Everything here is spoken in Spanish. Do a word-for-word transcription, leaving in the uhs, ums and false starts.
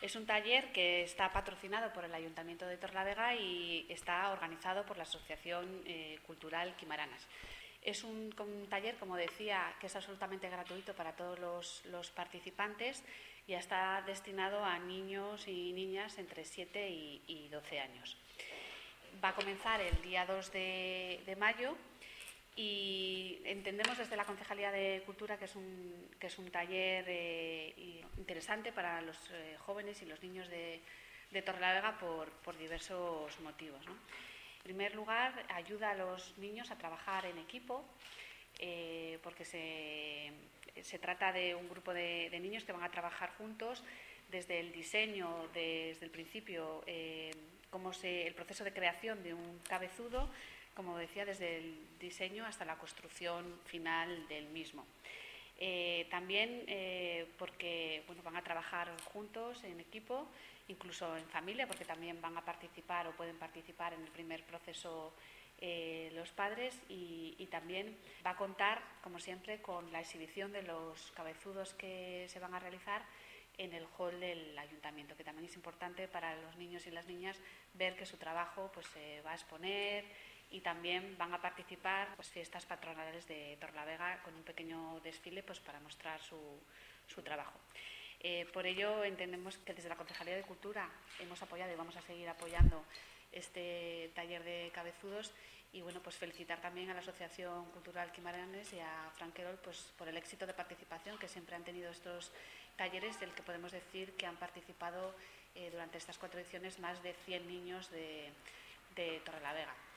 Es un taller que está patrocinado por el Ayuntamiento de Torrelavega y está organizado por la Asociación eh, Cultural Quimaranas. Es un, un taller, como decía, que es absolutamente gratuito para todos los, los participantes y está destinado a niños y niñas entre siete y, y doce años. Va a comenzar el día dos de, de mayo y entendemos desde la Concejalía de Cultura que es un, que es un taller eh, interesante para los eh, jóvenes y los niños de, de Torrelavega por, por diversos motivos, ¿no? En primer lugar, ayuda a los niños a trabajar en equipo, eh, porque se, se trata de un grupo de, de niños que van a trabajar juntos desde el diseño, desde el principio, eh, cómo se, el proceso de creación de un cabezudo, como decía, desde el diseño hasta la construcción final del mismo. Eh, también eh, porque bueno, van a trabajar juntos en equipo, incluso en familia, porque también van a participar o pueden participar en el primer proceso eh, los padres y, y también va a contar, como siempre, con la exhibición de los cabezudos que se van a realizar en el hall del ayuntamiento, que también es importante para los niños y las niñas ver que su trabajo pues, se va a exponer y también van a participar pues, fiestas patronales de Torrelavega con un pequeño desfile pues, para mostrar su, su trabajo. Eh, por ello entendemos que desde la Concejalía de Cultura hemos apoyado y vamos a seguir apoyando este taller de cabezudos y bueno, pues felicitar también a la Asociación Cultural Quimaranes y a Fran Querol pues, por el éxito de participación que siempre han tenido estos talleres, del que podemos decir que han participado eh, durante estas cuatro ediciones más de cien niños de, de Torrelavega.